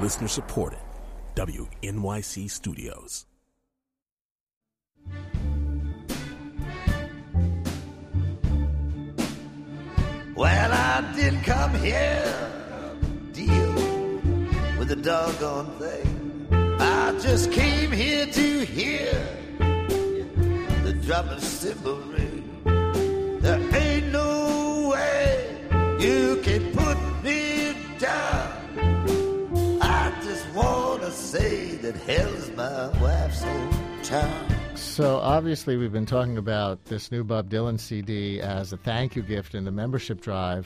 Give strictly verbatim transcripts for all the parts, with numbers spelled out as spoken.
Listener supported. W N Y C Studios. Well, I didn't come here to deal with the doggone thing. I just came here to hear the drum and cymbal ring. There ain't no way you can put me down. I just want to say that hell's my wife's hometown. So obviously we've been talking about this new Bob Dylan C D as a thank you gift in the membership drive,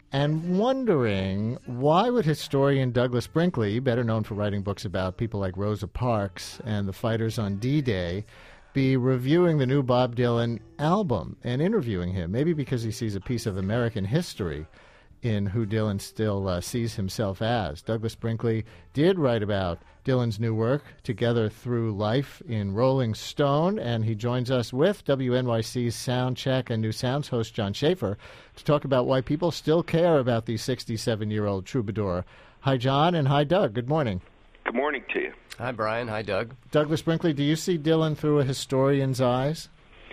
and wondering why would historian Douglas Brinkley, better known for writing books about people like Rosa Parks and the fighters on D-Day, be reviewing the new Bob Dylan album and interviewing him, maybe because he sees a piece of American history in who Dylan still uh, sees himself as. Douglas Brinkley did write about Dylan's new work, Together Through Life, in Rolling Stone, and he joins us with W N Y C's Sound Check and New Sounds host John Schaefer to talk about why people still care about the sixty-seven-year-old troubadour. Hi, John, and hi, Doug. Good morning. Good morning to you. Hi, Brian. Hi, Doug. Douglas Brinkley, do you see Dylan through a historian's eyes?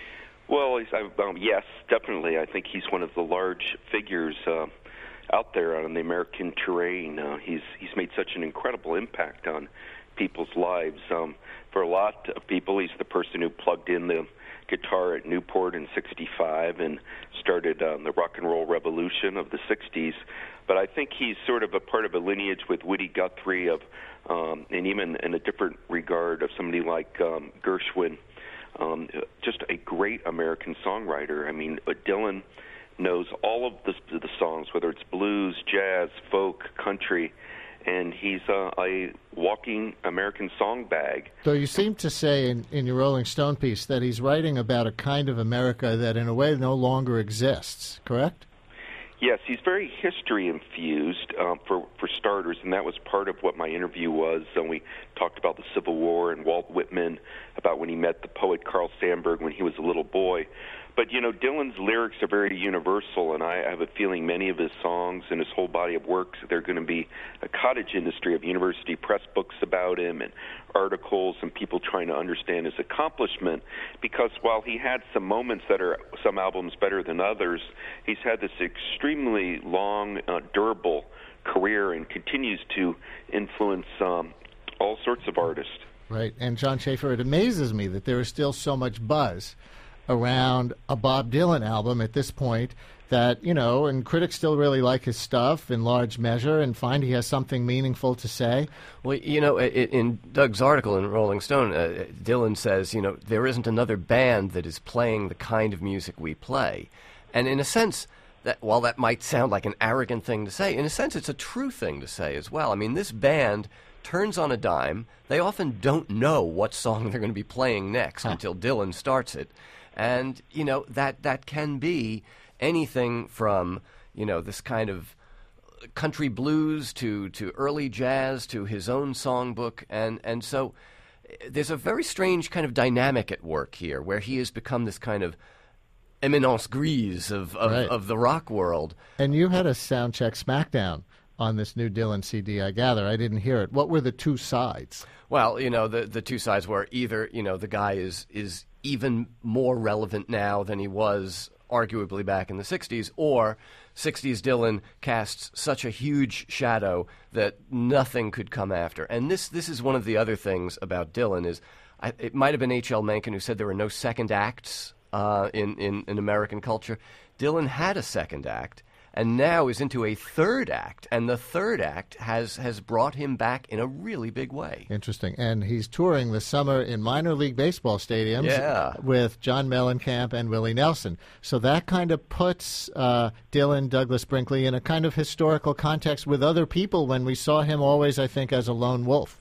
Well, he's, um, yes, definitely. I think he's one of the large figures uh, out there on the American terrain. Uh, he's he's made such an incredible impact on people's lives. Um, for a lot of people, he's the person who plugged in the guitar at Newport in sixty-five and started um, the rock and roll revolution of the sixties. But I think he's sort of a part of a lineage with Woody Guthrie, of, um, and even in a different regard, of somebody like um, Gershwin, um, just a great American songwriter. I mean, uh, Dylan knows all of the, the songs, whether it's blues, jazz, folk, country, and he's uh, a walking American song bag. So you seem to say in, in your Rolling Stone piece that he's writing about a kind of America that in a way no longer exists, correct? Yes, he's very history-infused, um, for, for starters, and that was part of what my interview was. And we talked about the Civil War and Walt Whitman, about when he met the poet Carl Sandburg when he was a little boy. But, you know, Dylan's lyrics are very universal, and I have a feeling many of his songs and his whole body of works, there are going to be a cottage industry of university press books about him and articles and people trying to understand his accomplishment, because while he had some moments that are some albums better than others, he's had this extremely long, uh, durable career and continues to influence um, all sorts of artists. Right. And John Schaefer, it amazes me that there is still so much buzz around a Bob Dylan album at this point that, you know, and critics still really like his stuff in large measure and find he has something meaningful to say. Well, you know, in Doug's article in Rolling Stone, uh, Dylan says, you know, there isn't another band that is playing the kind of music we play. And in a sense, that while that might sound like an arrogant thing to say, in a sense it's a true thing to say as well. I mean, this band turns on a dime. They often don't know what song they're going to be playing next huh. until Dylan starts it. And, you know, that, that can be anything from, you know, this kind of country blues to, to early jazz to his own songbook. And, and so there's a very strange kind of dynamic at work here where he has become this kind of eminence grise of, of, right. of the rock world. And you had a sound check smackdown on this new Dylan C D, I gather. I didn't hear it. What were the two sides? Well, you know, the, the two sides were either, you know, the guy is is even more relevant now than he was arguably back in the sixties, or sixties Dylan casts such a huge shadow that nothing could come after. And this this is one of the other things about Dylan is, I, it might have been H L Mencken who said there were no second acts uh, in, in, in American culture. Dylan had a second act, and now is into a third act, and the third act has, has brought him back in a really big way. Interesting. And he's touring this summer in minor league baseball stadiums yeah. with John Mellencamp and Willie Nelson. So that kind of puts uh, Dylan, Douglas Brinkley in a kind of historical context with other people when we saw him always, I think, as a lone wolf.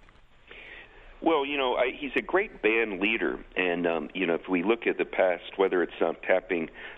Well, you know, I, he's a great band leader, and, um, you know, if we look at the past, whether it's um, tapping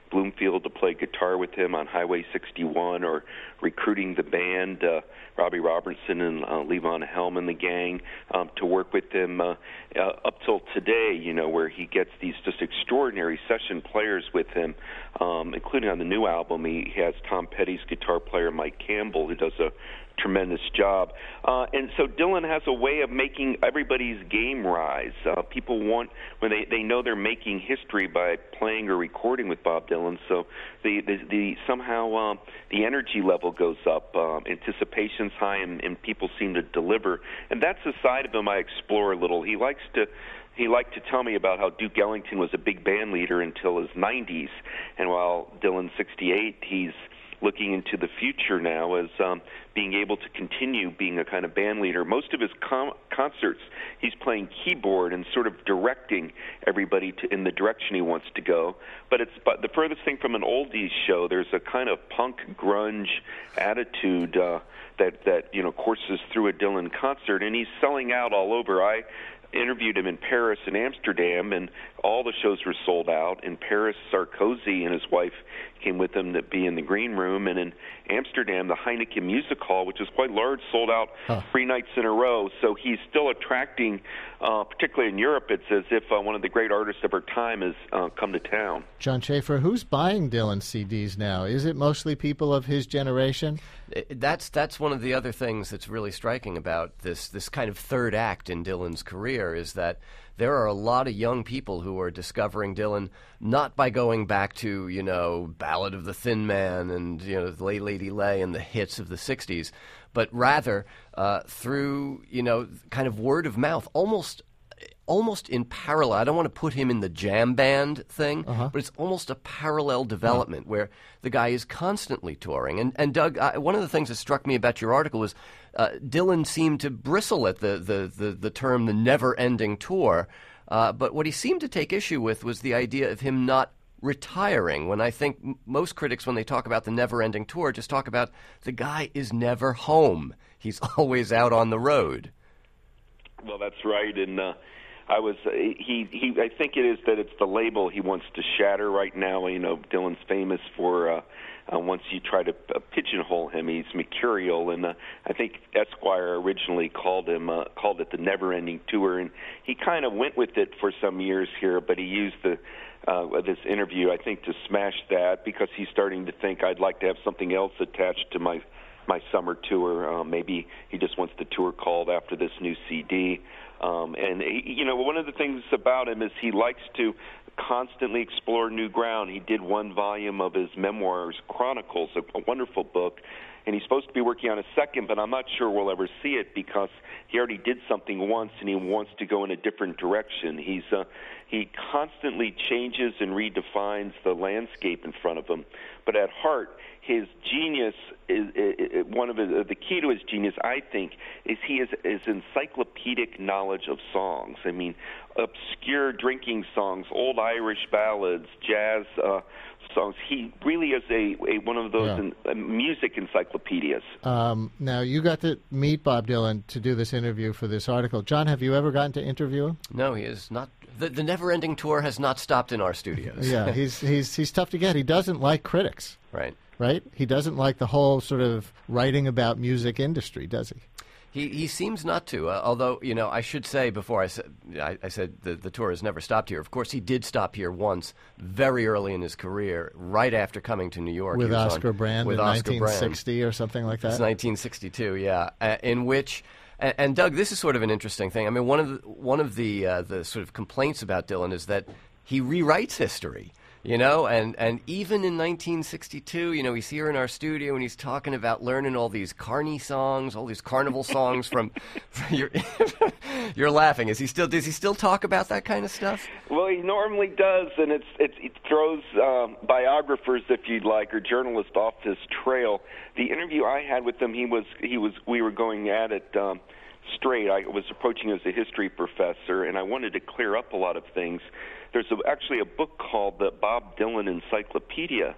Bloomfield to play guitar with him on Highway sixty-one, or recruiting the band, uh, Robbie Robertson and uh, Levon Helm and the gang, um, to work with him uh, uh, up till today, you know, where he gets these just extraordinary session players with him, um, including on the new album. He has Tom Petty's guitar player, Mike Campbell, who does a tremendous job. Uh, and so Dylan has a way of making everybody's game rise. Uh, people want, when they, they know they're making history by playing or recording with Bob Dylan, so the, the, the somehow um, the energy level goes up, um, anticipation's high, and, and people seem to deliver. And that's a side of him I explore a little. He likes to He liked to tell me about how Duke Ellington was a big band leader until his nineties, and while Dylan's sixty-eight, he's looking into the future now as um, being able to continue being a kind of band leader. Most of his com- concerts, he's playing keyboard and sort of directing everybody to, in the direction he wants to go. But it's but the furthest thing from an oldies show. There's a kind of punk grunge attitude uh, that that you know courses through a Dylan concert, and he's selling out all over. I interviewed him in Paris and Amsterdam, and all the shows were sold out. In Paris, Sarkozy and his wife came with him to be in the green room, and in Amsterdam, the Heineken Music Hall, which is quite large, sold out huh. three nights in a row. So he's still attracting, uh, particularly in Europe, it's as if uh, one of the great artists of our time has uh, come to town. John Schaefer, who's buying Dylan C Ds now? Is it mostly people of his generation? That's that's one of the other things that's really striking about this this kind of third act in Dylan's career, is that there are a lot of young people who are discovering Dylan not by going back to, you know, Ballad of the Thin Man and, you know, Lay Lady Lay and the hits of the sixties, but rather uh, through, you know, kind of word of mouth, almost almost in parallel. I don't want to put him in the jam band thing, uh-huh. but it's almost a parallel development uh-huh. where the guy is constantly touring. And, and Doug, I, one of the things that struck me about your article was uh, Dylan seemed to bristle at the, the, the, the term the never-ending tour, uh, but what he seemed to take issue with was the idea of him not retiring, when I think m- most critics, when they talk about the never-ending tour, just talk about the guy is never home. He's always out on the road. Well, that's right, and uh, I was uh, he he. I think it is that it's the label he wants to shatter right now. You know, Dylan's famous for uh, uh, once you try to uh, pigeonhole him, he's mercurial, and uh, I think Esquire originally called him uh, called it the never-ending tour, and he kind of went with it for some years here, but he used the uh, this interview, I think, to smash that, because he's starting to think I'd like to have something else attached to my my summer tour. Uh, maybe he just wants the tour called after this new C D. Um, and, he, you know, one of the things about him is he likes to constantly explore new ground. He did one volume of his memoirs, Chronicles, a, a wonderful book, and he's supposed to be working on a second, but I'm not sure we'll ever see it because he already did something once and he wants to go in a different direction. He's uh, he constantly changes and redefines the landscape in front of him, but at heart, his genius is, is one of his, the key to his genius, I think, is he has is encyclopedic knowledge of songs. I mean, obscure drinking songs, old Irish ballads, jazz uh, songs. He really is a, a one of those yeah. in, uh, music encyclopedias. Um, now, you got to meet Bob Dylan to do this interview for this article. John, have you ever gotten to interview him? No, he is not. The, the never-ending tour has not stopped in our studios. Yeah, he's he's he's tough to get. He doesn't like critics. Right. Right? He doesn't like the whole sort of writing about music industry, does he? He he seems not to, uh, although, you know, I should say before I said, I, I said the, the tour has never stopped here. Of course, he did stop here once, very early in his career, right after coming to New York. With Oscar on, Brand with in Oscar nineteen sixty Brand. Or something like that? It's nineteen sixty-two, yeah, uh, in which... And, and Doug, this is sort of an interesting thing. I mean, one of the, one of the uh, the sort of complaints about Dylan is that he rewrites history. You know, and, and even in nineteen sixty-two, you know, he's here in our studio and he's talking about learning all these Carney songs, all these carnival songs from. from you're, you're laughing. Is he still? Does he still talk about that kind of stuff? Well, he normally does, and it's, it's it throws um, biographers, if you'd like, or journalists off this trail. The interview I had with him, he was he was we were going at it. Um, straight. I was approaching as a history professor, and I wanted to clear up a lot of things. There's a, actually a book called the Bob Dylan Encyclopedia,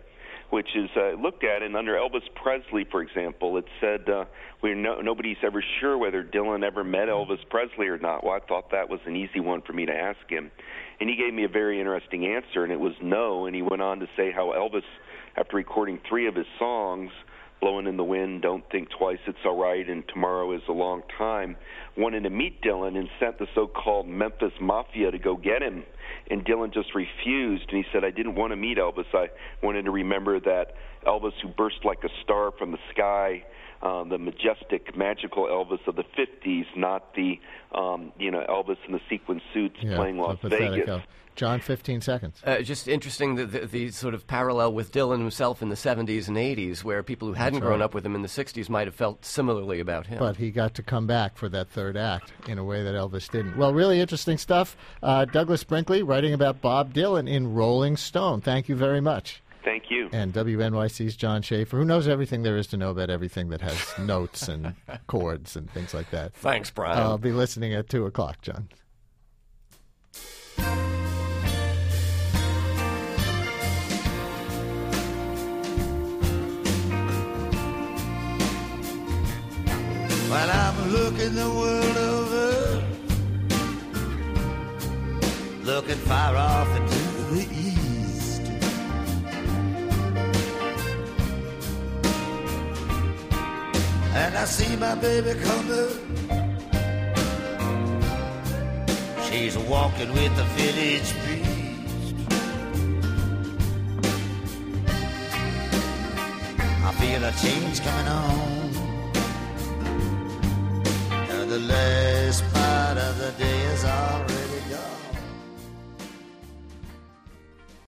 which is uh, looked at, and under Elvis Presley, for example, it said uh, we're no, nobody's ever sure whether Dylan ever met Elvis Presley or not. Well, I thought that was an easy one for me to ask him. And he gave me a very interesting answer, and it was no. And he went on to say how Elvis, after recording three of his songs, Blowing in the Wind, Don't Think Twice, It's All Right, and Tomorrow is a Long Time, wanted to meet Dylan and sent the so-called Memphis Mafia to go get him. And Dylan just refused, and he said, I didn't want to meet Elvis. I wanted to remember that Elvis who burst like a star from the sky, uh, the majestic, magical Elvis of the fifties, not the, um, you know, Elvis in the sequin suits yeah, playing Las Vegas. Of. John, fifteen seconds. Uh, just interesting the, the, the sort of parallel with Dylan himself in the seventies and eighties, where people who hadn't That's grown right. up with him in the sixties might have felt similarly about him. But he got to come back for that third act in a way that Elvis didn't. Well, really interesting stuff. Uh, Douglas Brinkley writing about Bob Dylan in Rolling Stone. Thank you very much. Thank you. And W N Y C's John Schaefer, who knows everything there is to know about everything that has notes and chords and things like that. Thanks, Brian. I'll be listening at two o'clock, John. While I'm looking the world over, looking far off into the east, and I see my baby coming. She's walking with the village priest. I feel a change coming on.